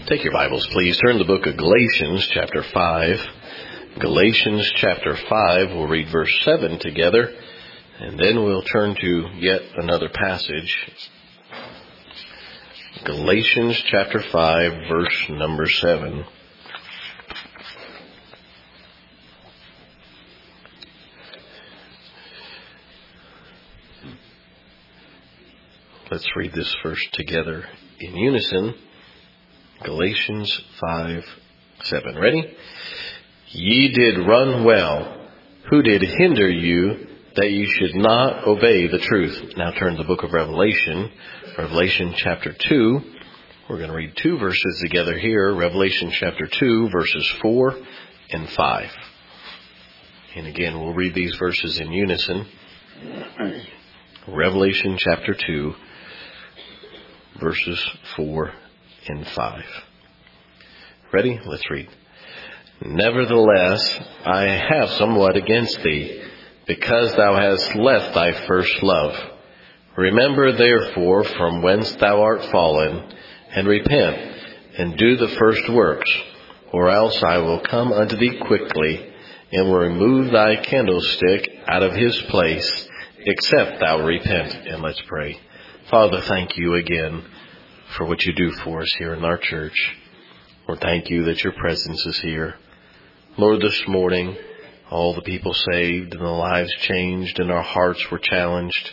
Take your Bibles, please. Turn to the book of Galatians, chapter 5. Galatians, chapter 5. We'll read verse 7 together, and then we'll turn to yet another passage. Galatians, chapter 5, verse number 7. Let's read this verse together in unison. Galatians 5:7. Ready? Ye did run well. Who did hinder you that ye should not obey the truth? Now turn to the book of Revelation. Revelation chapter 2. We're going to read two verses together here. Revelation chapter 2, verses 4 and 5. And again, we'll read these verses in unison. Revelation chapter 2, verses 4 and 5. Ready? Let's read. Nevertheless, I have somewhat against thee, because thou hast left thy first love. Remember therefore from whence thou art fallen, and repent, and do the first works, or else I will come unto thee quickly, and will remove thy candlestick out of his place, except thou repent. And let's pray. Father, thank you again for what you do for us here in our church. Lord, thank you that your presence is here. Lord, this morning, all the people saved and the lives changed and our hearts were challenged.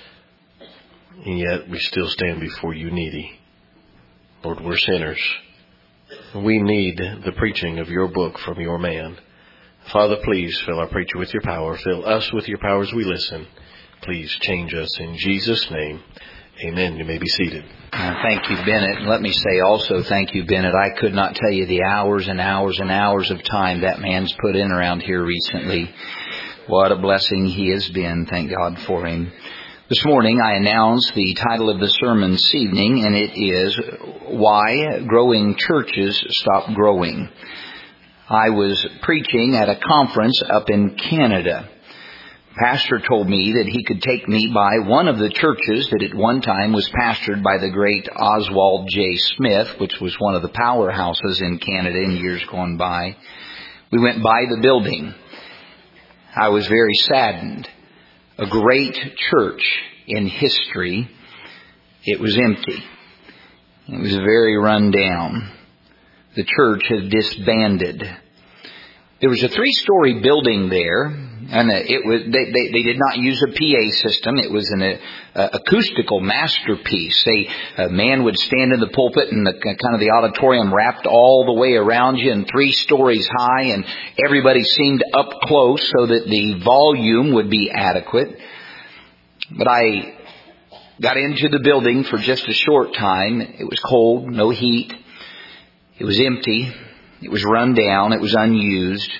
And yet we still stand before you needy. Lord, we're sinners. We need the preaching of your book from your man. Father, please fill our preacher with your power. Fill us with your power as we listen. Please change us in Jesus' name. Amen. You may be seated. Thank you, Bennett. Let me say also thank you, Bennett. I could not tell you the hours and hours and hours of time that man's put in around here recently. What a blessing he has been. Thank God for him. This morning I announced the title of the sermon this evening, and it is Why Growing Churches Stop Growing. I was preaching at a conference up in Canada. Pastor told me that he could take me by one of the churches that at one time was pastored by the great Oswald J. Smith, which was one of the powerhouses in Canada in years gone by. We went by the building. I was very saddened. A great church in history. It was empty. It was very run down. The church had disbanded. There was a 3-story building there, and it was they did not use a PA system. It was an acoustical masterpiece. A man would stand in the pulpit, and the auditorium wrapped all the way around you, and 3 stories high, and everybody seemed up close so that the volume would be adequate. But I got into the building for just a short time. It was cold, no heat. It was empty. It was run down. It was unused.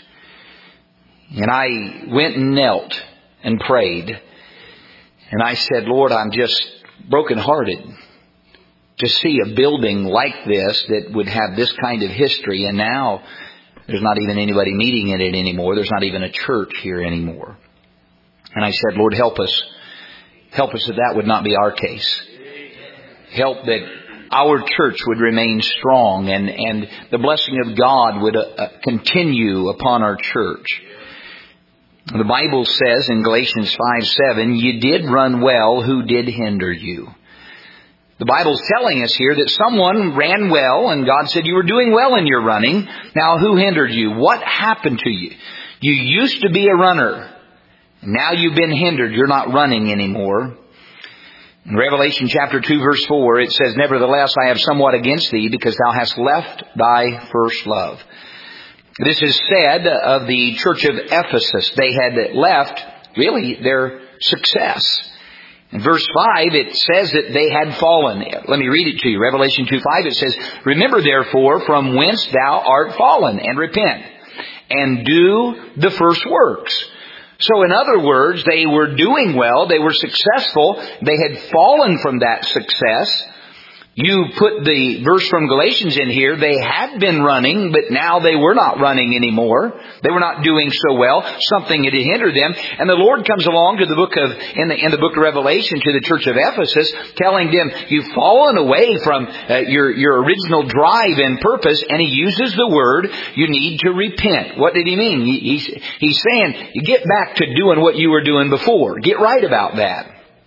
And I went and knelt and prayed. And I said, Lord, I'm just brokenhearted to see a building like this that would have this kind of history. And now there's not even anybody meeting in it anymore. There's not even a church here anymore. And I said, Lord, help us. Help us that would not be our case. Help that our church would remain strong and the blessing of God would continue upon our church. The Bible says in Galatians 5:7, you did run well, who did hinder you? The Bible's telling us here that someone ran well and God said you were doing well in your running. Now who hindered you? What happened to you? You used to be a runner. Now you've been hindered. You're not running anymore. In Revelation chapter 2 verse 4, it says, Nevertheless, I have somewhat against thee, because thou hast left thy first love. This is said of the church of Ephesus. They had left, really, their success. In verse 5, it says that they had fallen. Let me read it to you. Revelation 2:5, it says, Remember therefore from whence thou art fallen, and repent, and do the first works. So in other words, they were doing well, they were successful, they had fallen from that success, You put the verse from Galatians in here. They had been running, but now they were not running anymore. They were not doing so well. Something had hindered them. And the Lord comes along to the book of, in the book of Revelation to the church of Ephesus, telling them, you've fallen away from your original drive and purpose. And He uses the word, you need to repent. What did He mean? He's saying, you get back to doing what you were doing before. Get right about that.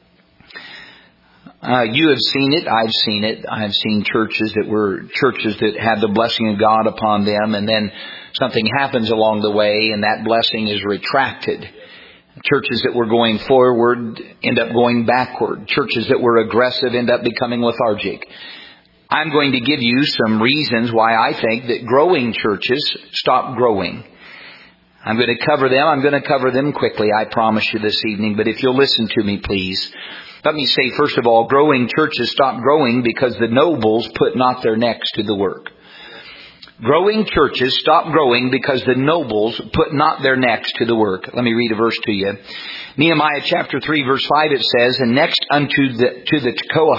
You have seen it. I've seen it. I've seen churches that had the blessing of God upon them, and then something happens along the way, and that blessing is retracted. Churches that were going forward end up going backward. Churches that were aggressive end up becoming lethargic. I'm going to give you some reasons why I think that growing churches stop growing. I'm going to cover them. I'm going to cover them quickly, I promise you this evening. But if you'll listen to me, please. Let me say, first of all, growing churches stop growing because the nobles put not their necks to the work. Growing churches stop growing because the nobles put not their necks to the work. Let me read a verse to you. Nehemiah chapter 3 verse 5 it says, and next unto the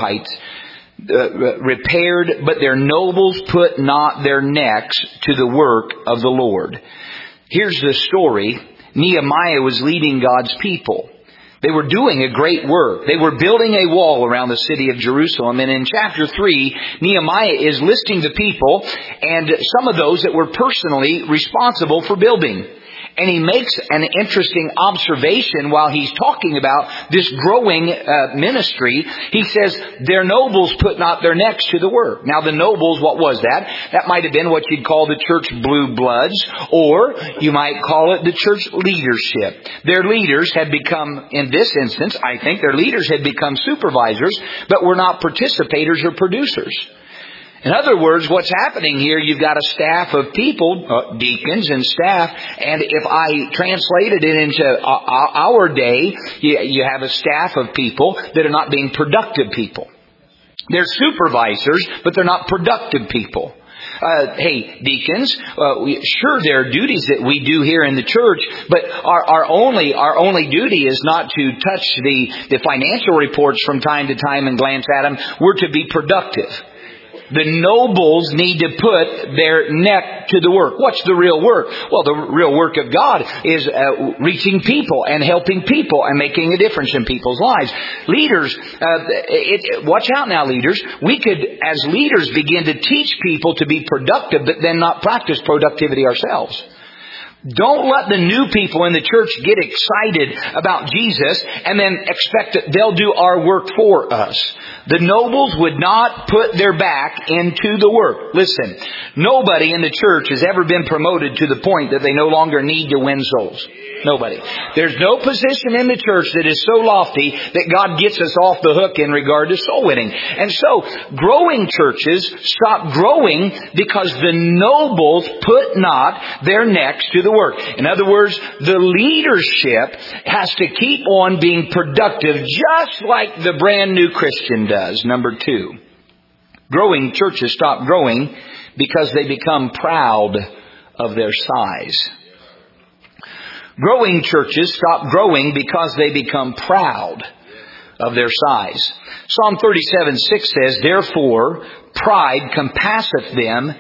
Tekoites repaired, but their nobles put not their necks to the work of the Lord. Here's the story. Nehemiah was leading God's people. They were doing a great work. They were building a wall around the city of Jerusalem. And in chapter 3, Nehemiah is listing the people and some of those that were personally responsible for building. And he makes an interesting observation while he's talking about this growing ministry. He says, their nobles put not their necks to the work. Now the nobles, what was that? That might have been what you'd call the church blue bloods, or you might call it the church leadership. Their leaders had become, in this instance, I think their leaders had become supervisors, but were not participators or producers. In other words, what's happening here, you've got a staff of people, deacons and staff, and if I translated it into our day, you have a staff of people that are not being productive people. They're supervisors, but they're not productive people. Hey, deacons, sure there are duties that we do here in the church, but our only duty is not to touch the financial reports from time to time and glance at them. We're to be productive. The nobles need to put their neck to the work. What's the real work? Well, the real work of God is reaching people and helping people and making a difference in people's lives. Leaders, watch out now, leaders. We could, as leaders, begin to teach people to be productive, but then not practice productivity ourselves. Don't let the new people in the church get excited about Jesus and then expect that they'll do our work for us. The nobles would not put their back into the work. Listen, nobody in the church has ever been promoted to the point that they no longer need to win souls. Nobody. There's no position in the church that is so lofty that God gets us off the hook in regard to soul winning. And so, growing churches stop growing because the nobles put not their necks to the work. In other words, the leadership has to keep on being productive just like the brand new Christian does. Number 2, growing churches stop growing because they become proud of their size. Growing churches stop growing because they become proud of their size. Psalm 37:6 says, therefore pride compasseth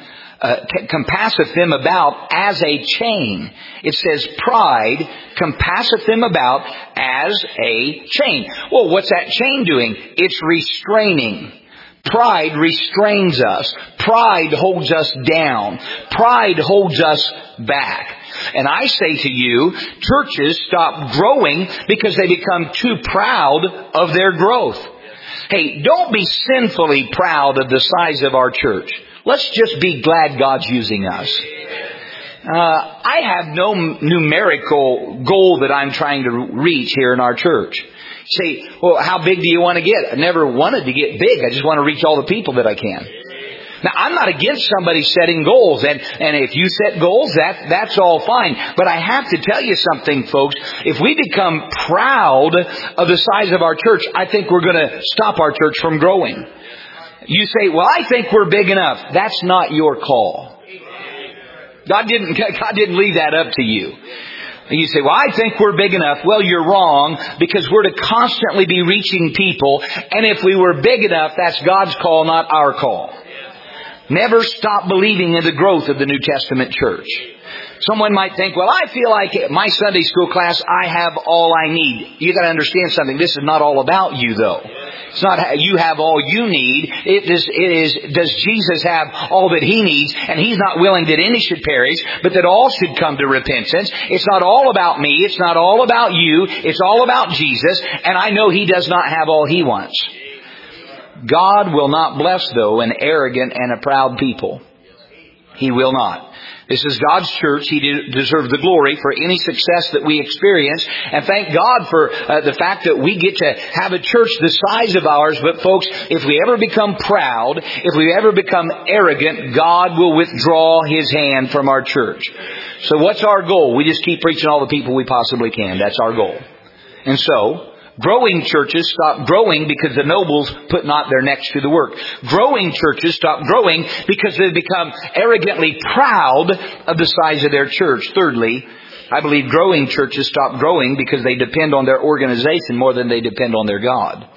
them about as a chain. It says pride compasseth them about as a chain. Well, what's that chain doing? It's restraining. Pride restrains us. Pride holds us down. Pride holds us back. And I say to you, churches stop growing because they become too proud of their growth. Hey, don't be sinfully proud of the size of our church. Let's just be glad God's using us. I have no numerical goal that I'm trying to reach here in our church. Say, well, how big do you want to get? I never wanted to get big. I just want to reach all the people that I can. Now, I'm not against somebody setting goals, and if you set goals, that's all fine. But I have to tell you something, folks. If we become proud of the size of our church, I think we're going to stop our church from growing. You say, well, I think we're big enough. That's not your call. God didn't leave that up to you. You say, well, I think we're big enough. Well, you're wrong, because we're to constantly be reaching people. And if we were big enough, that's God's call, not our call. Never stop believing in the growth of the New Testament church. Someone might think, well, I feel like my Sunday school class, I have all I need. You got to understand something. This is not all about you, though. It's not you have all you need. It is, does Jesus have all that He needs? And He's not willing that any should perish, but that all should come to repentance. It's not all about me. It's not all about you. It's all about Jesus. And I know He does not have all He wants. God will not bless, though, an arrogant and a proud people. He will not. This is God's church. He deserves the glory for any success that we experience. And thank God for the fact that we get to have a church the size of ours. But folks, if we ever become proud, if we ever become arrogant, God will withdraw His hand from our church. So what's our goal? We just keep preaching all the people we possibly can. That's our goal. And so, growing churches stop growing because the nobles put not their necks to the work. Growing churches stop growing because they become arrogantly proud of the size of their church. Thirdly, I believe growing churches stop growing because they depend on their organization more than they depend on their God.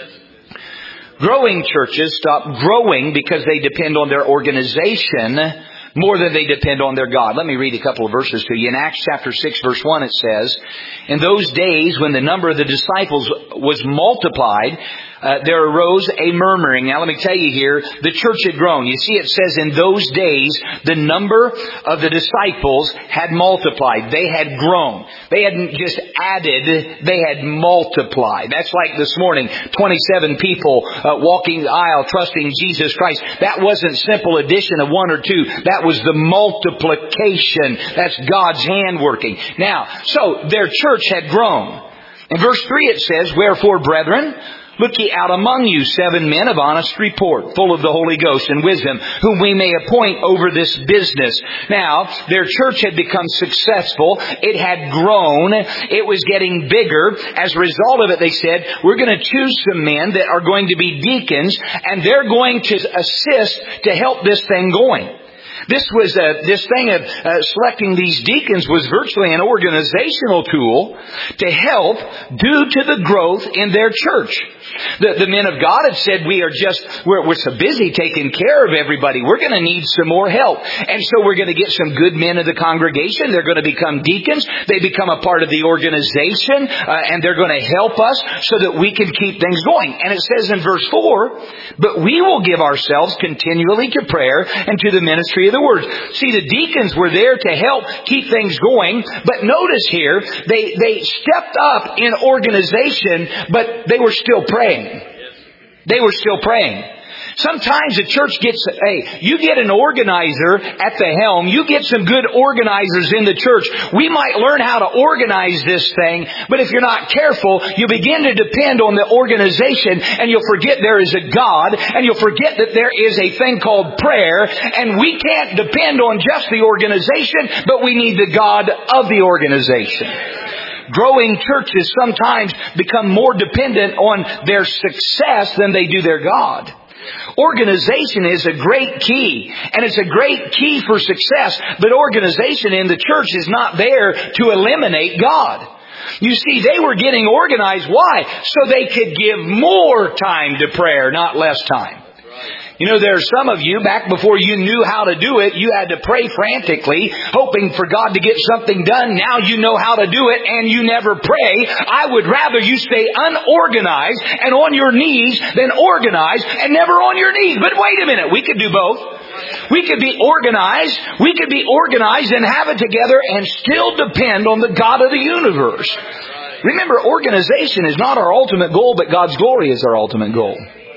Growing churches stop growing because they depend on their organization more than they depend on their God. Let me read a couple of verses to you. In Acts chapter 6 verse 1 it says, in those days when the number of the disciples was multiplied, there arose a murmuring. Now let me tell you here, the church had grown. You see, it says in those days, the number of the disciples had multiplied. They had grown. They hadn't just added, they had multiplied. That's like this morning, 27 people walking the aisle trusting Jesus Christ. That wasn't simple addition of one or two. That was the multiplication. That's God's hand working. Now, so their church had grown. In verse 3 it says, wherefore, brethren, look ye out among you 7 men of honest report, full of the Holy Ghost and wisdom, whom we may appoint over this business. Now, their church had become successful. It had grown. It was getting bigger. As a result of it, they said, we're going to choose some men that are going to be deacons, and they're going to assist to help this thing going. This thing of selecting these deacons was virtually an organizational tool to help due to the growth in their church. The men of God had said, we're so busy taking care of everybody. We're going to need some more help. And so we're going to get some good men of the congregation. They're going to become deacons. They become a part of the organization, and they're going to help us so that we can keep things going. And it says in verse 4, but we will give ourselves continually to prayer and to the ministry of the word. See, the deacons were there to help keep things going. But notice here, they stepped up in organization, but they were still praying. They were still praying. Sometimes the church gets, you get an organizer at the helm. You get some good organizers in the church. We might learn how to organize this thing, but if you're not careful, you begin to depend on the organization, and you'll forget there is a God, and you'll forget that there is a thing called prayer, and we can't depend on just the organization, but we need the God of the organization. Growing churches sometimes become more dependent on their success than they do their God. Organization is a great key, and it's a great key for success, but organization in the church is not there to eliminate God. You see, they were getting organized. Why? So they could give more time to prayer, not less time. You know, there are some of you, back before you knew how to do it, you had to pray frantically, hoping for God to get something done. Now you know how to do it, and you never pray. I would rather you stay unorganized and on your knees than organized and never on your knees. But wait a minute, we could do both. We could be organized. We could be organized and have it together and still depend on the God of the universe. Remember, organization is not our ultimate goal, but God's glory is our ultimate goal.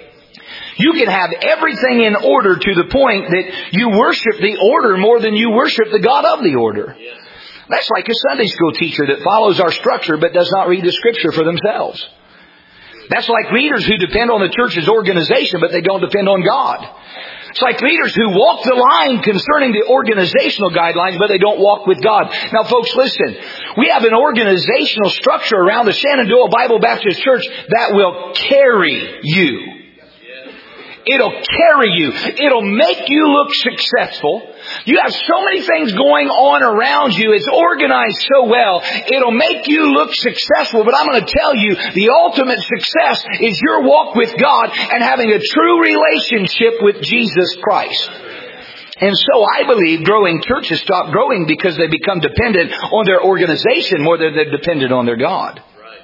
You can have everything in order to the point that you worship the order more than you worship the God of the order. That's like a Sunday school teacher that follows our structure but does not read the Scripture for themselves. That's like leaders who depend on the church's organization but they don't depend on God. It's like leaders who walk the line concerning the organizational guidelines, but they don't walk with God. Now, folks, listen. We have an organizational structure around the Shenandoah Bible Baptist Church that will carry you. It'll carry you. It'll make you look successful. You have so many things going on around you. It's organized so well. It'll make you look successful. But I'm going to tell you, the ultimate success is your walk with God and having a true relationship with Jesus Christ. And so I believe growing churches stop growing because they become dependent on their organization more than they're dependent on their God.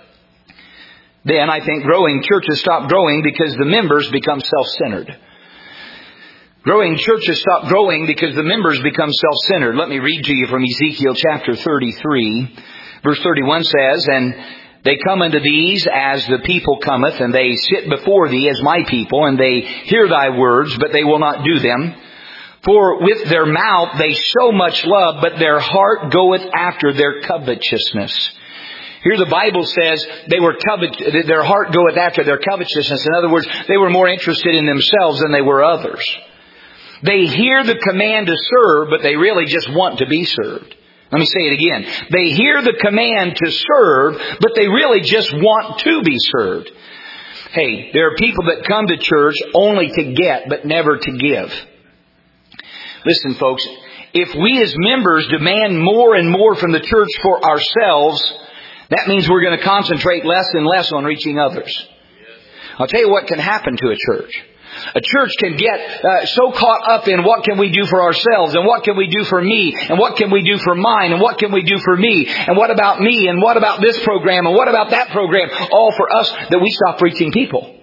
Then I think growing churches stop growing because the members become self-centered. Growing churches stop growing because the members become self-centered. Let me read to you from Ezekiel chapter 33. Verse 31 says, "And they come unto these as the people cometh, and they sit before thee as my people, and they hear thy words, but they will not do them. For with their mouth they show much love, but their heart goeth after their covetousness." Here the Bible says their heart goeth after their covetousness. In other words, they were more interested in themselves than they were others. They hear the command to serve, but they really just want to be served. Let me say it again. They hear the command to serve, but they really just want to be served. Hey, there are people that come to church only to get, but never to give. Listen, folks, if we as members demand more and more from the church for ourselves, that means we're going to concentrate less and less on reaching others. I'll tell you what can happen to a church. A church can get so caught up in what can we do for ourselves, and what can we do for me, and what can we do for mine, and what can we do for me, and what about me, and what about this program, and what about that program, all for us, that we stop reaching people.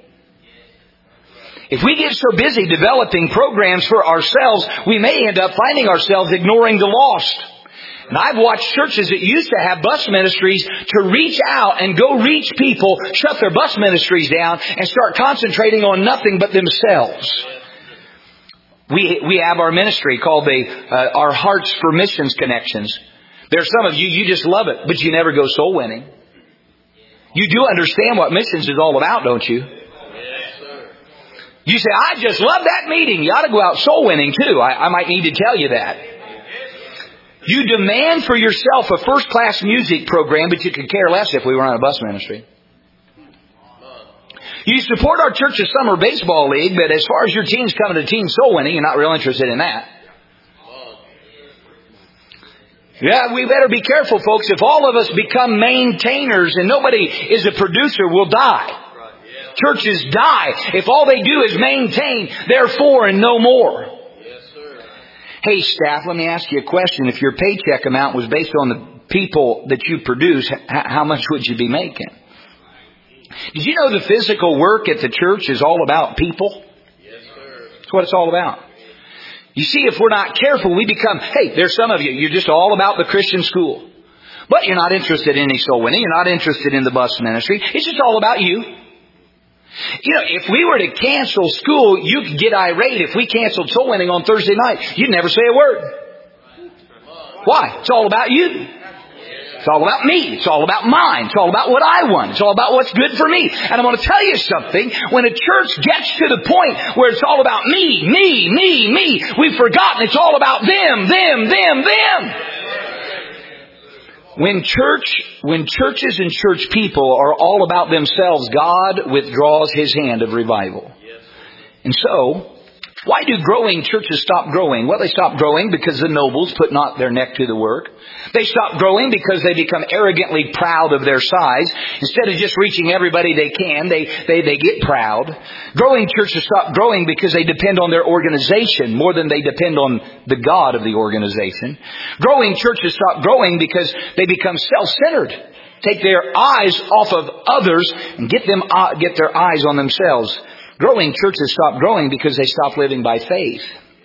If we get so busy developing programs for ourselves, we may end up finding ourselves ignoring the lost. And I've watched churches that used to have bus ministries to reach out and go reach people, shut their bus ministries down, and start concentrating on nothing but themselves. We have our ministry called our Hearts for Missions Connections. There's some of you, you just love it, but you never go soul winning. You do understand what missions is all about, don't you? You say, I just love that meeting. You ought to go out soul winning too. I might need to tell you that. You demand for yourself a first-class music program, but you could care less if we were on a bus ministry. You support our church's summer baseball league, but as far as your team's coming to team soul winning, you're not real interested in that. Yeah, we better be careful, folks. If all of us become maintainers and nobody is a producer, we'll die. Churches die if all they do is maintain, therefore, and no more. Hey, staff, let me ask you a question. If your paycheck amount was based on the people that you produce, how much would you be making? Did you know the physical work at the church is all about people? Yes, sir. That's what it's all about. You see, if we're not careful, we become, hey, there's some of you, you're just all about the Christian school. But you're not interested in any soul winning. You're not interested in the bus ministry. It's just all about you. You know, if we were to cancel school, you could get irate. If we canceled soul winning on Thursday night, you'd never say a word. Why? It's all about you. It's all about me. It's all about mine. It's all about what I want. It's all about what's good for me. And I'm going to tell you something. When a church gets to the point where it's all about me, we've forgotten it's all about them. When churches and church people are all about themselves, God withdraws His hand of revival. And so, why do growing churches stop growing? Well, they stop growing because the nobles put not their neck to the work. They stop growing because they become arrogantly proud of their size. Instead of just reaching everybody they can, they get proud. Growing churches stop growing because they depend on their organization more than they depend on the God of the organization. Growing churches stop growing because they become self-centered. Take their eyes off of others and get their eyes on themselves. Growing churches stop growing because they stop living by faith.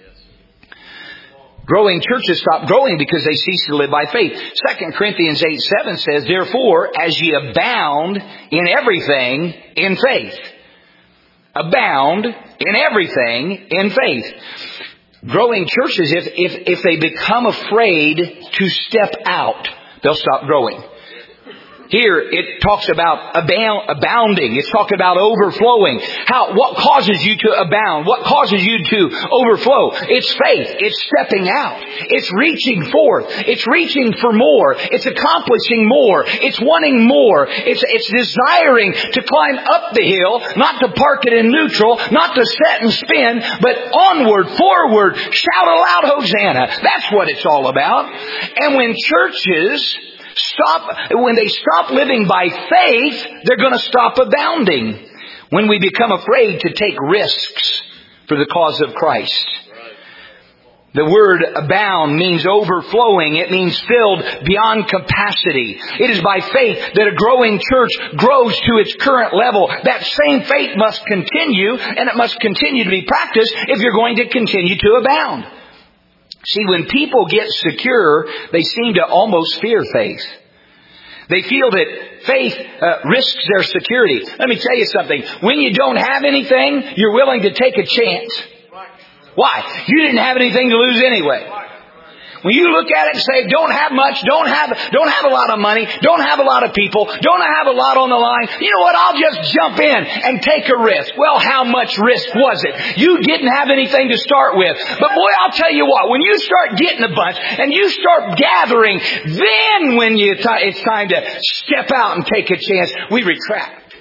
Growing churches stop growing because they cease to live by faith. 2 Corinthians 8:7 says, therefore, as ye abound in everything in faith. Abound in everything in faith. Growing churches, if they become afraid to step out, they'll stop growing. Here it talks about abounding. It's talking about overflowing. What causes you to abound? What causes you to overflow? It's faith. It's stepping out. It's reaching forth. It's reaching for more. It's accomplishing more. It's wanting more. It's desiring to climb up the hill, not to park it in neutral, not to set and spin, but onward, forward, shout aloud, Hosanna. That's what it's all about. And when churches when they stop living by faith, they're going to stop abounding. When we become afraid to take risks for the cause of Christ. The word abound means overflowing. It means filled beyond capacity. It is by faith that a growing church grows to its current level. That same faith must continue, and it must continue to be practiced if you're going to continue to abound. See, when people get secure, they seem to almost fear faith. They feel that faith risks their security. Let me tell you something. When you don't have anything, you're willing to take a chance. Why? You didn't have anything to lose anyway. When you look at it and say, don't have much, don't have a lot of money, don't have a lot of people, don't have a lot on the line, you know what, I'll just jump in and take a risk. Well, how much risk was it? You didn't have anything to start with. But boy, I'll tell you what, when you start getting a bunch and you start gathering, then when it's time to step out and take a chance, we retract.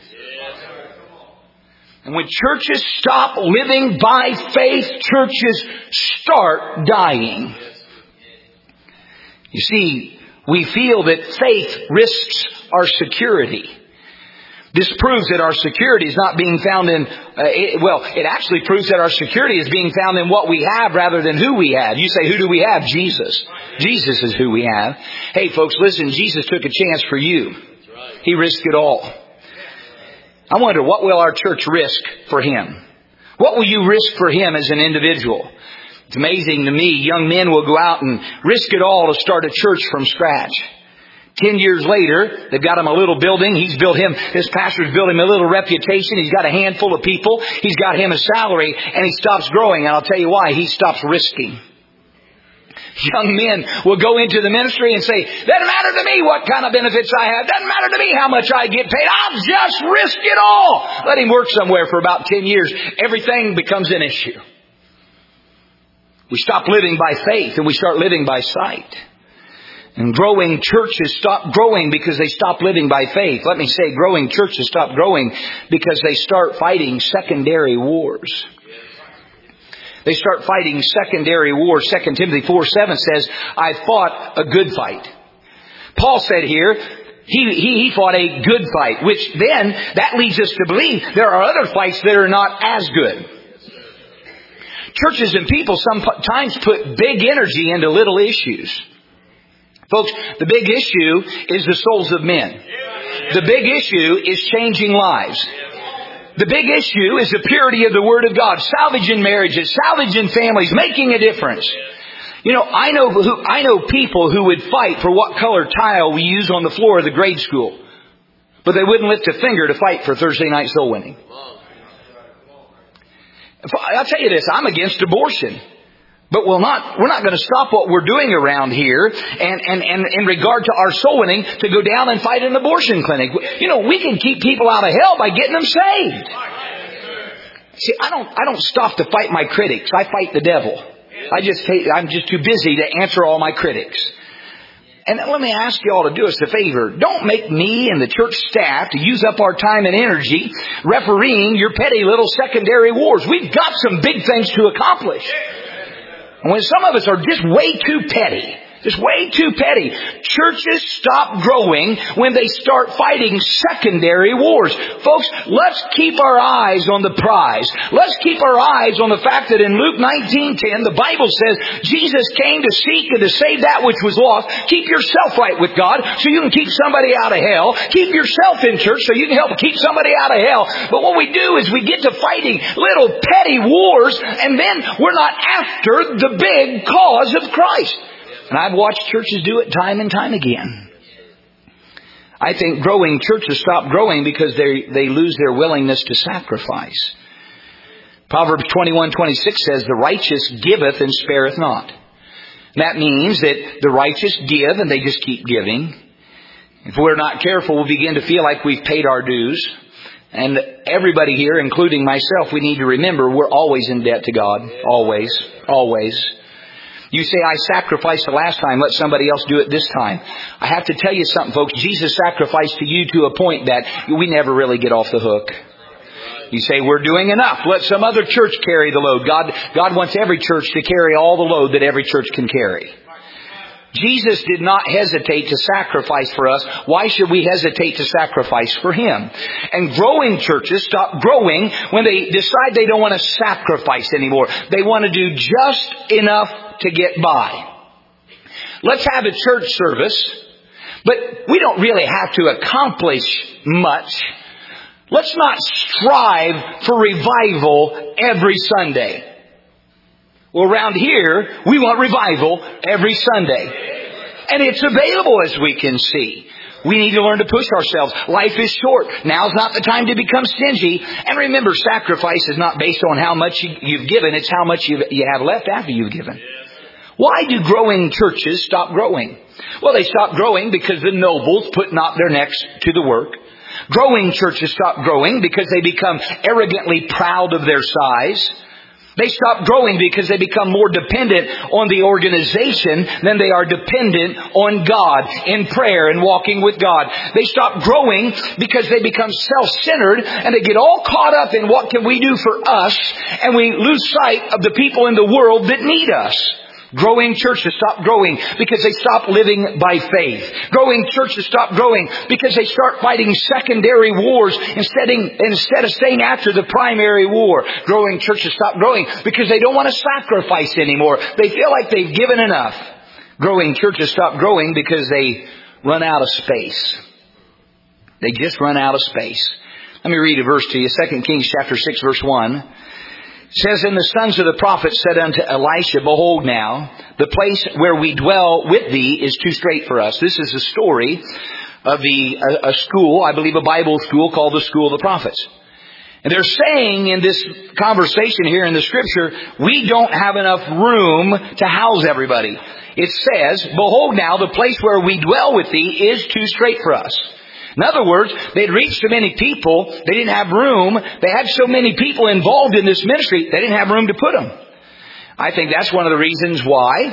And when churches stop living by faith, churches start dying. You see, we feel that faith risks our security. This proves that our security is not being found in, it actually proves that our security is being found in what we have rather than who we have. You say, who do we have? Jesus. Jesus is who we have. Hey folks, listen, Jesus took a chance for you. He risked it all. I wonder, what will our church risk for Him? What will you risk for Him as an individual? It's amazing to me, young men will go out and risk it all to start a church from scratch. 10 years later, they've got him a little building. This pastor's built him a little reputation. He's got a handful of people. He's got him a salary, and he stops growing. And I'll tell you why. He stops risking. Young men will go into the ministry and say, doesn't matter to me what kind of benefits I have. Doesn't matter to me how much I get paid. I'll just risk it all. Let him work somewhere for about 10 years. Everything becomes an issue. We stop living by faith and we start living by sight. And growing churches stop growing because they stop living by faith. Let me say, growing churches stop growing because they start fighting secondary wars. They start fighting secondary wars. 2 Timothy 4:7 says, I fought a good fight. Paul said here, he fought a good fight, which then that leads us to believe there are other fights that are not as good. Churches and people sometimes put big energy into little issues. Folks, the big issue is the souls of men. The big issue is changing lives. The big issue is the purity of the Word of God, salvaging marriages, salvaging families, making a difference. You know, I know people who would fight for what color tile we use on the floor of the grade school, but they wouldn't lift a finger to fight for Thursday night soul winning. I'll tell you this, I'm against abortion. But we're not going to stop what we're doing around here and in regard to our soul winning to go down and fight an abortion clinic. You know, we can keep people out of hell by getting them saved. See, I don't stop to fight my critics. I fight the devil. I'm just too busy to answer all my critics. And let me ask you all to do us a favor. Don't make me and the church staff to use up our time and energy refereeing your petty little secondary wars. We've got some big things to accomplish. And when some of us are just way too petty, churches stop growing when they start fighting secondary wars. Folks, let's keep our eyes on the prize. Let's keep our eyes on the fact that in Luke 19:10, the Bible says Jesus came to seek and to save that which was lost. Keep yourself right with God so you can keep somebody out of hell. Keep yourself in church so you can help keep somebody out of hell. But what we do is we get to fighting little petty wars, and then we're not after the big cause of Christ. And I've watched churches do it time and time again. I think growing churches stop growing because they lose their willingness to sacrifice. Proverbs 21:26 says, the righteous giveth and spareth not. That means that the righteous give and they just keep giving. If we're not careful, we'll begin to feel like we've paid our dues. And everybody here, including myself, we need to remember we're always in debt to God. Always. Always. You say, I sacrificed the last time, let somebody else do it this time. I have to tell you something, folks. Jesus sacrificed to you to a point that we never really get off the hook. You say, we're doing enough. Let some other church carry the load. God wants every church to carry all the load that every church can carry. Jesus did not hesitate to sacrifice for us. Why should we hesitate to sacrifice for Him? And growing churches stop growing when they decide they don't want to sacrifice anymore. They want to do just enough to get by. Let's have a church service, but we don't really have to accomplish much. Let's not strive for revival every Sunday. Well, around here, we want revival every Sunday. And it's available, as we can see. We need to learn to push ourselves. Life is short. Now's not the time to become stingy. And remember, sacrifice is not based on how much you've given. It's how much you have left after you've given. Why do growing churches stop growing? Well, they stop growing because the nobles put not their necks to the work. Growing churches stop growing because they become arrogantly proud of their size. They stop growing because they become more dependent on the organization than they are dependent on God in prayer and walking with God. They stop growing because they become self-centered and they get all caught up in what can we do for us, and we lose sight of the people in the world that need us. Growing churches stop growing because they stop living by faith. Growing churches stop growing because they start fighting secondary wars instead of staying after the primary war. Growing churches stop growing because they don't want to sacrifice anymore. They feel like they've given enough. Growing churches stop growing because they run out of space. They just run out of space. Let me read a verse to you. 2 Kings chapter 6 verse 1. It says, And the sons of the prophets said unto Elisha, Behold now, the place where we dwell with thee is too strait for us. This is a story of a school, I believe a Bible school called the School of the Prophets. And they're saying in this conversation here in the Scripture, we don't have enough room to house everybody. It says, Behold now, the place where we dwell with thee is too strait for us. In other words, they'd reached so many people, they didn't have room. They had so many people involved in this ministry, they didn't have room to put them. I think that's one of the reasons why,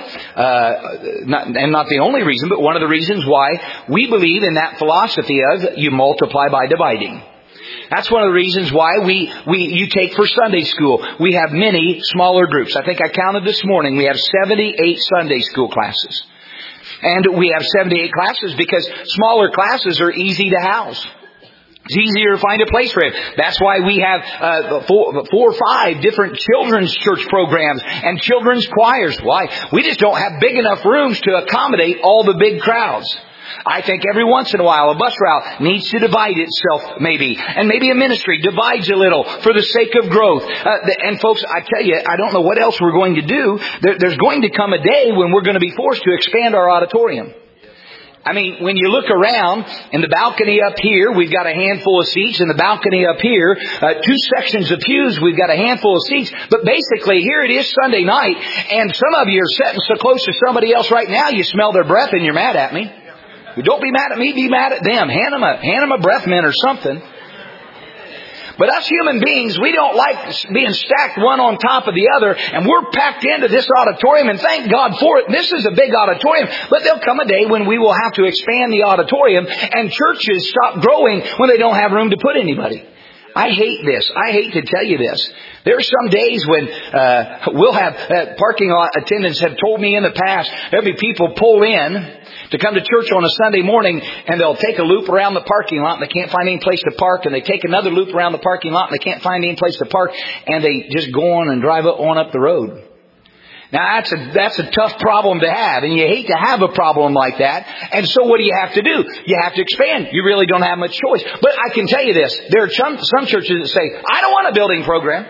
not the only reason, but one of the reasons why we believe in that philosophy of you multiply by dividing. That's one of the reasons why you take for Sunday school. We have many smaller groups. I think I counted this morning, we have 78 Sunday school classes. And we have 78 classes because smaller classes are easy to house. It's easier to find a place for it. That's why we have 4 or 5 different children's church programs and children's choirs. Why? We just don't have big enough rooms to accommodate all the big crowds. I think every once in a while a bus route needs to divide itself maybe. And maybe a ministry divides a little for the sake of growth. And folks, I tell you, I don't know what else we're going to do. There's going to come a day when we're going to be forced to expand our auditorium. I mean, when you look around, in the balcony up here, we've got a handful of seats. In the balcony up here, 2 sections of pews, we've got a handful of seats. But basically, here it is Sunday night, and some of you are sitting so close to somebody else right now, you smell their breath and you're mad at me. Don't be mad at me, be mad at them. Hand them a breath mint or something. But us human beings, we don't like being stacked one on top of the other, and we're packed into this auditorium, and thank God for it. This is a big auditorium, but there'll come a day when we will have to expand the auditorium, and churches stop growing when they don't have room to put anybody. I hate this. I hate to tell you this. There are some days when we'll have parking lot attendants have told me in the past, there'll be people pull in to come to church on a Sunday morning, and they'll take a loop around the parking lot and they can't find any place to park, and they take another loop around the parking lot and they can't find any place to park, and they just go on and drive on up the road. Now that's a tough problem to have, and you hate to have a problem like that. And so what do you have to do? You have to expand. You really don't have much choice. But I can tell you this, there are some churches that say, I don't want a building program.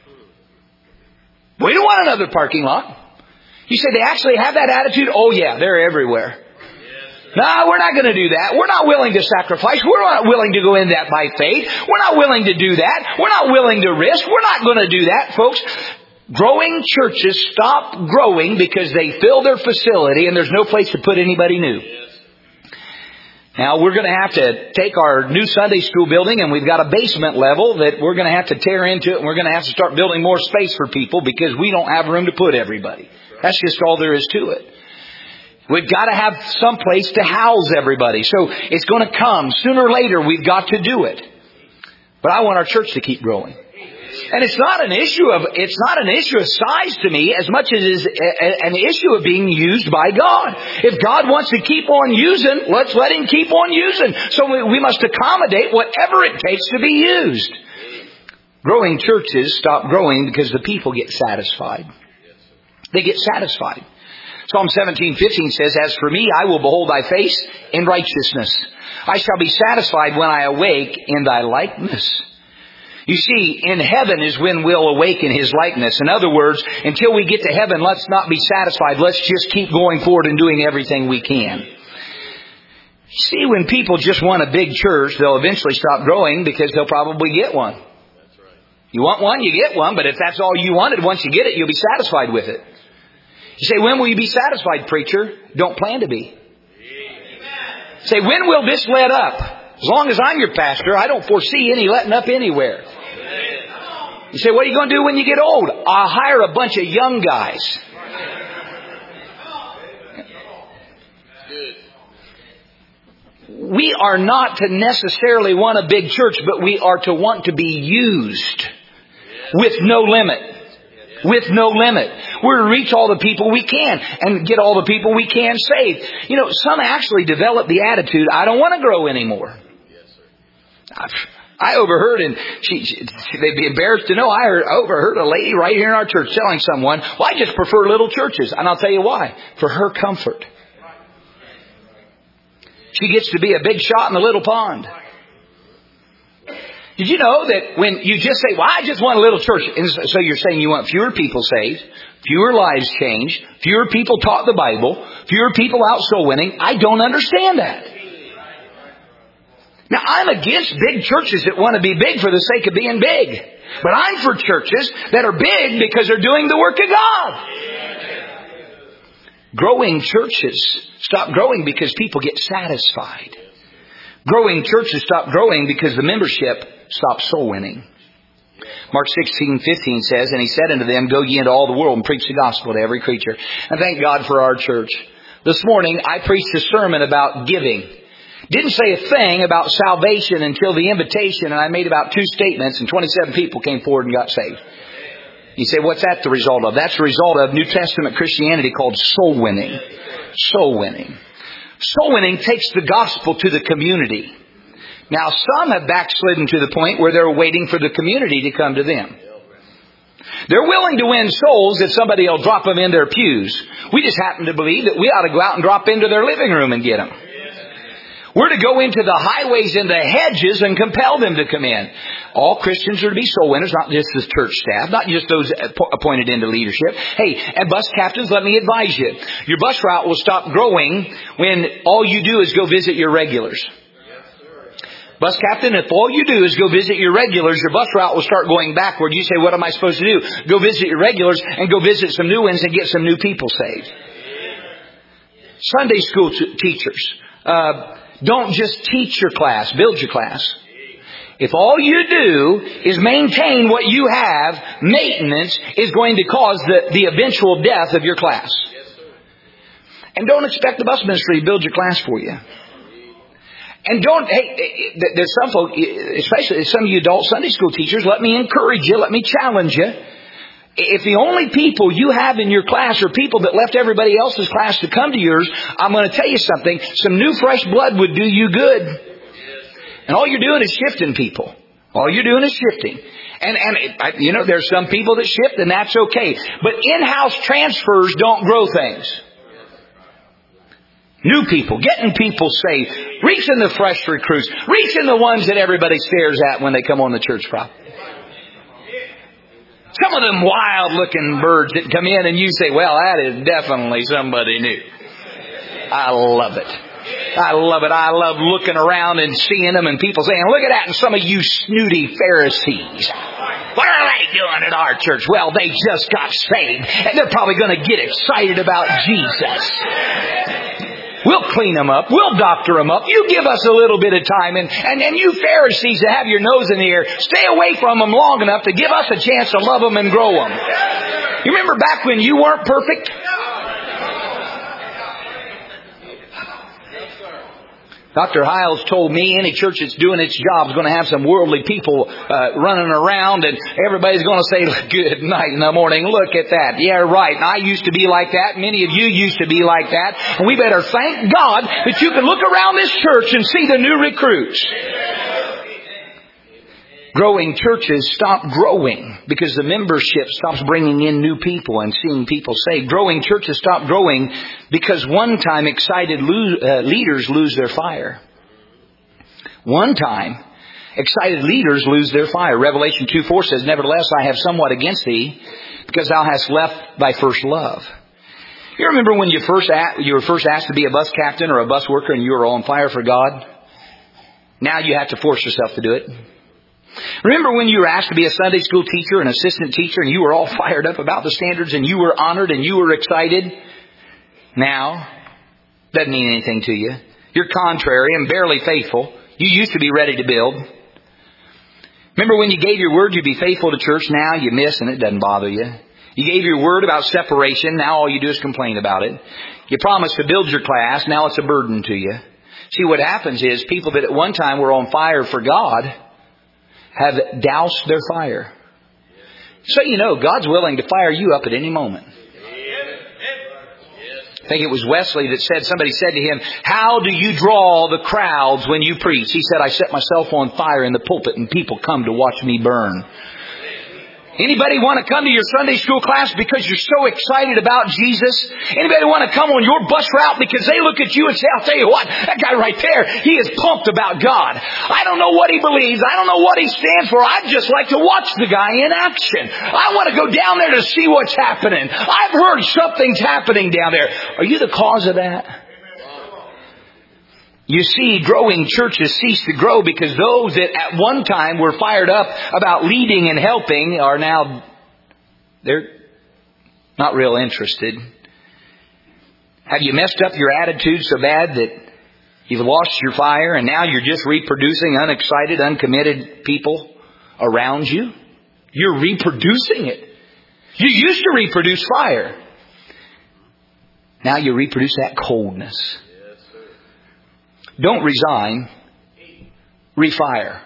We don't want another parking lot. You say they actually have that attitude? Oh yeah, they're everywhere. No, we're not going to do that. We're not willing to sacrifice. We're not willing to go in that by faith. We're not willing to do that. We're not willing to risk. We're not going to do that, folks. Growing churches stop growing because they fill their facility and there's no place to put anybody new. Now, we're going to have to take our new Sunday school building, and we've got a basement level that we're going to have to tear into it, and we're going to have to start building more space for people because we don't have room to put everybody. That's just all there is to it. We've got to have some place to house everybody. So it's going to come. Sooner or later, we've got to do it. But I want our church to keep growing. And it's not an issue of size to me as much as it is an issue of being used by God. If God wants to keep on using, let's let Him keep on using. So we must accommodate whatever it takes to be used. Growing churches stop growing because the people get satisfied. They get satisfied. Psalm 17:15 says, "As for me, I will behold thy face in righteousness. I shall be satisfied when I awake in thy likeness." You see, in heaven is when we'll awaken His likeness. In other words, until we get to heaven, let's not be satisfied. Let's just keep going forward and doing everything we can. See, when people just want a big church, they'll eventually stop growing because they'll probably get one. That's right. You want one, you get one. But if that's all you wanted, once you get it, you'll be satisfied with it. You say, when will you be satisfied, preacher? Don't plan to be. Say, when will this let up? As long as I'm your pastor, I don't foresee any letting up anywhere. You say, what are you going to do when you get old? I'll hire a bunch of young guys. We are not to necessarily want a big church, but we are to want to be used with no limit. With no limit. We're to reach all the people we can and get all the people we can saved. You know, some actually develop the attitude, I don't want to grow anymore. I overheard, and they'd be embarrassed to know, I overheard a lady right here in our church telling someone, well, I just prefer little churches. And I'll tell you why. For her comfort. She gets to be a big shot in the little pond. Did you know that when you just say, well, I just want a little church, and so you're saying you want fewer people saved, fewer lives changed, fewer people taught the Bible, fewer people out soul winning? I don't understand that. Now, I'm against big churches that want to be big for the sake of being big. But I'm for churches that are big because they're doing the work of God. Growing churches stop growing because people get satisfied. Growing churches stop growing because the membership stops soul winning. Mark 16:15 says, "And He said unto them, Go ye into all the world and preach the gospel to every creature." And thank God for our church. This morning I preached a sermon about giving. Didn't say a thing about salvation until the invitation, and I made about 2 statements, and 27 people came forward and got saved. You say, what's that the result of? That's the result of New Testament Christianity called soul winning. Soul winning. Soul winning takes the gospel to the community. Now, some have backslidden to the point where they're waiting for the community to come to them. They're willing to win souls if somebody will drop them in their pews. We just happen to believe that we ought to go out and drop into their living room and get them. We're to go into the highways and the hedges and compel them to come in. All Christians are to be soul winners, not just the church staff, not just those appointed into leadership. Hey, and bus captains, let me advise you. Your bus route will stop growing when all you do is go visit your regulars. Bus captain, if all you do is go visit your regulars, your bus route will start going backward. You say, what am I supposed to do? Go visit your regulars and go visit some new ones and get some new people saved. Sunday school teachers. Don't just teach your class, build your class. If all you do is maintain what you have, maintenance is going to cause the eventual death of your class. And don't expect the bus ministry to build your class for you. And there's some folk, especially some of you adult Sunday school teachers, let me encourage you, let me challenge you. If the only people you have in your class are people that left everybody else's class to come to yours, I'm going to tell you something. Some new fresh blood would do you good. And all you're doing is shifting people. All you're doing is shifting. And you know, there's some people that shift, and that's okay. But in-house transfers don't grow things. New people, getting people saved, reaching the fresh recruits, reaching the ones that everybody stares at when they come on the church property. Some of them wild-looking birds that come in and you say, well, that is definitely somebody new. I love it. I love it. I love looking around and seeing them and people saying, look at that. And some of you snooty Pharisees. What are they doing at our church? Well, they just got saved. And they're probably going to get excited about Jesus. We'll clean them up. We'll doctor them up. You give us a little bit of time. And you Pharisees that have your nose in the air, stay away from them long enough to give us a chance to love them and grow them. You remember back when you weren't perfect? Dr. Hiles told me any church that's doing its job is going to have some worldly people running around, and everybody's going to say, good night in the morning, look at that. Yeah, right. And I used to be like that. Many of you used to be like that. And we better thank God that you can look around this church and see the new recruits. Growing churches stop growing because the membership stops bringing in new people and seeing people saved. Growing churches stop growing because one-time excited leaders lose their fire. One-time excited leaders lose their fire. Revelation 2:4 says, nevertheless, I have somewhat against thee because thou hast left thy first love. You remember when you were first asked to be a bus captain or a bus worker and you were on fire for God? Now you have to force yourself to do it. Remember when you were asked to be a Sunday school teacher, an assistant teacher, and you were all fired up about the standards and you were honored and you were excited? Now, doesn't mean anything to you. You're contrary and barely faithful. You used to be ready to build. Remember when you gave your word you'd be faithful to church? Now you miss and it doesn't bother you. You gave your word about separation. Now all you do is complain about it. You promised to build your class. Now it's a burden to you. See, what happens is people that at one time were on fire for God have doused their fire. So you know, God's willing to fire you up at any moment. I think it was Wesley that said, somebody said to him, how do you draw the crowds when you preach? He said, I set myself on fire in the pulpit and people come to watch me burn. Anybody want to come to your Sunday school class because you're so excited about Jesus? Anybody want to come on your bus route because they look at you and say, I'll tell you what, that guy right there, he is pumped about God. I don't know what he believes. I don't know what he stands for. I'd just like to watch the guy in action. I want to go down there to see what's happening. I've heard something's happening down there. Are you the cause of that? You see, growing churches cease to grow because those that at one time were fired up about leading and helping are now, they're not real interested. Have you messed up your attitude so bad that you've lost your fire and now you're just reproducing unexcited, uncommitted people around you? You're reproducing it. You used to reproduce fire. Now you reproduce that coldness. Don't resign. Refire.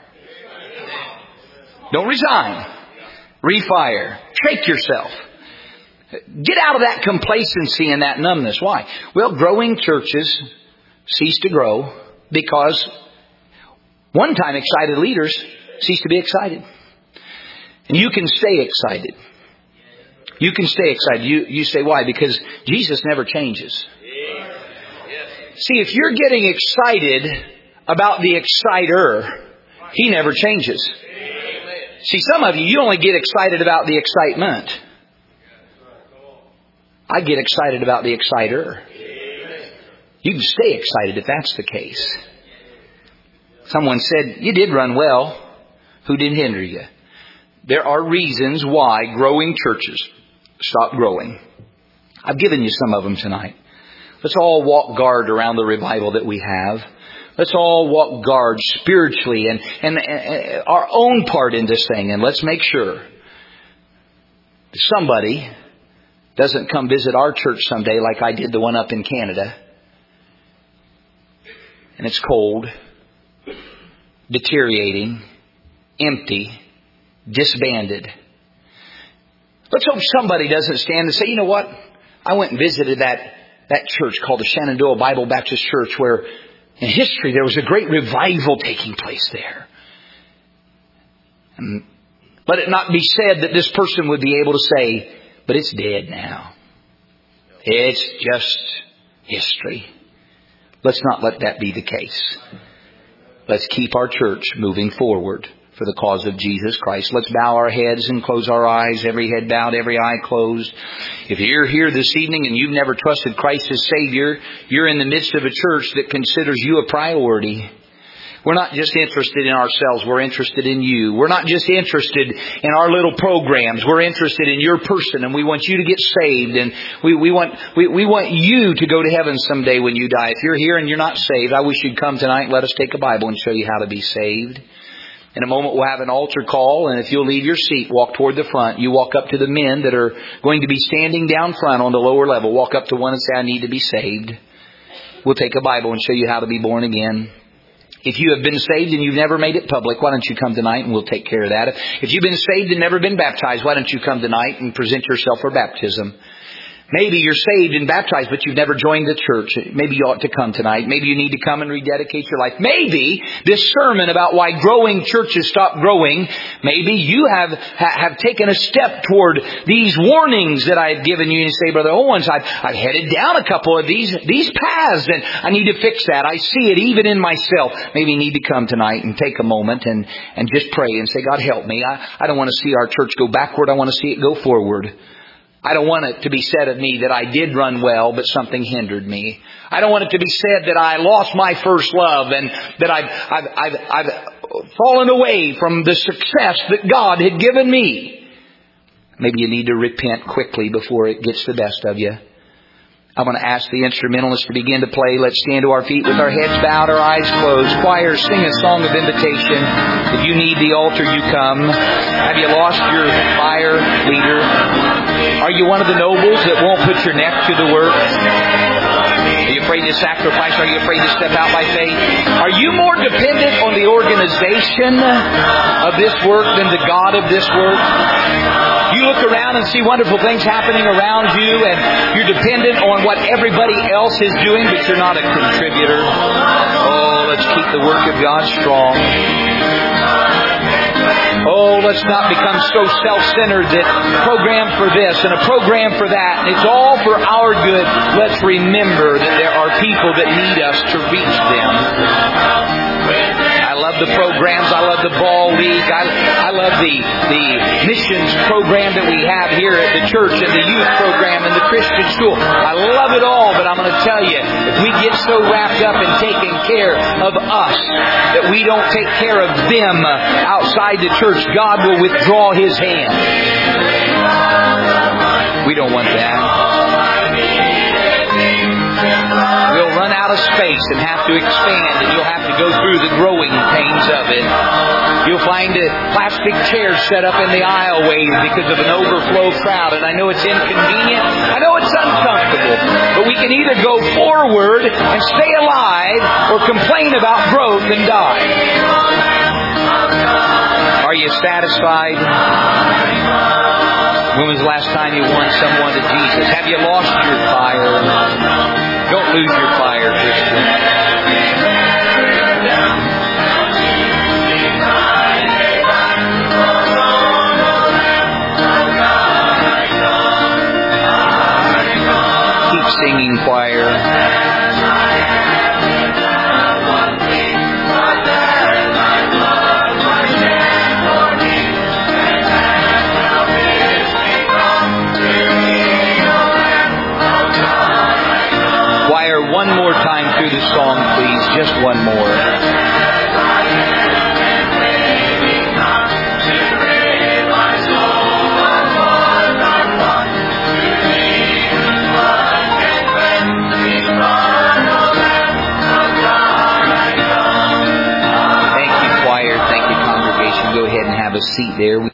Don't resign. Refire. Shake yourself. Get out of that complacency and that numbness. Why? Well, growing churches cease to grow because one-time excited leaders cease to be excited. And you can stay excited. You can stay excited. You say, why? Because Jesus never changes. See, if you're getting excited about the exciter, He never changes. See, some of you only get excited about the excitement. I get excited about the exciter. You can stay excited if that's the case. Someone said, you did run well. Who didn't hinder you? There are reasons why growing churches stop growing. I've given you some of them tonight. Let's all walk guard around the revival that we have. Let's all walk guard spiritually and our own part in this thing. And let's make sure somebody doesn't come visit our church someday like I did the one up in Canada. And it's cold, deteriorating, empty, disbanded. Let's hope somebody doesn't stand and say, you know what? I went and visited that church called the Shenandoah Bible Baptist Church where in history there was a great revival taking place there. And let it not be said that this person would be able to say, but it's dead now. It's just history. Let's not let that be the case. Let's keep our church moving forward for the cause of Jesus Christ. Let's bow our heads and close our eyes. Every head bowed, every eye closed. If you're here this evening and you've never trusted Christ as Savior, you're in the midst of a church that considers you a priority. We're not just interested in ourselves. We're interested in you. We're not just interested in our little programs. We're interested in your person, and we want you to get saved. And we want you to go to heaven someday when you die. If you're here and you're not saved, I wish you'd come tonight and let us take a Bible and show you how to be saved. In a moment we'll have an altar call, and if you'll leave your seat, walk toward the front. You walk up to the men that are going to be standing down front on the lower level. Walk up to one and say, I need to be saved. We'll take a Bible and show you how to be born again. If you have been saved and you've never made it public, why don't you come tonight and we'll take care of that. If you've been saved and never been baptized, why don't you come tonight and present yourself for baptism. Maybe you're saved and baptized, but you've never joined the church. Maybe you ought to come tonight. Maybe you need to come and rededicate your life. Maybe this sermon about why growing churches stop growing, maybe you have taken a step toward these warnings that I've given you. And you say, Brother Owens, I've headed down a couple of these paths, and I need to fix that. I see it even in myself. Maybe you need to come tonight and take a moment and just pray and say, God, help me. I don't want to see our church go backward. I want to see it go forward. I don't want it to be said of me that I did run well, but something hindered me. I don't want it to be said that I lost my first love and that I've fallen away from the success that God had given me. Maybe you need to repent quickly before it gets the best of you. I'm going to ask the instrumentalists to begin to play. Let's stand to our feet with our heads bowed, our eyes closed. Choir, sing a song of invitation. If you need the altar, you come. Have you lost your fire, leader? Are you one of the nobles that won't put your neck to the work? Are you afraid to sacrifice? Are you afraid to step out by faith? Are you more dependent on the organization of this work than the God of this work? You look around and see wonderful things happening around you, and you're dependent on what everybody else is doing, but you're not a contributor. Oh, let's keep the work of God strong. Oh, let's not become so self-centered that program for this and a program for that, and it's all for our good. Let's remember that there are people that need us to reach them. I love the programs. I love the ball league. I love the missions program that we have here at the church, and the youth program and the Christian school. I love it all, but I'm going to tell you, if we get so wrapped up in taking care of us that we don't take care of them outside the church, God will withdraw His hand. We don't want that. We'll run out of space and have to expand, and you'll have to go through the growing pains of it. You'll find plastic chairs set up in the aisleways because of an overflow crowd, and I know it's inconvenient. I know it's uncomfortable, but we can either go forward and stay alive or complain about growth and die. Are you satisfied? When was the last time you won someone to Jesus? Have you lost your fire? Don't lose your fire, Christian. Keep singing, choir. One more time through the song, please. Just one more. Thank you, choir. Thank you, congregation. Go ahead and have a seat there.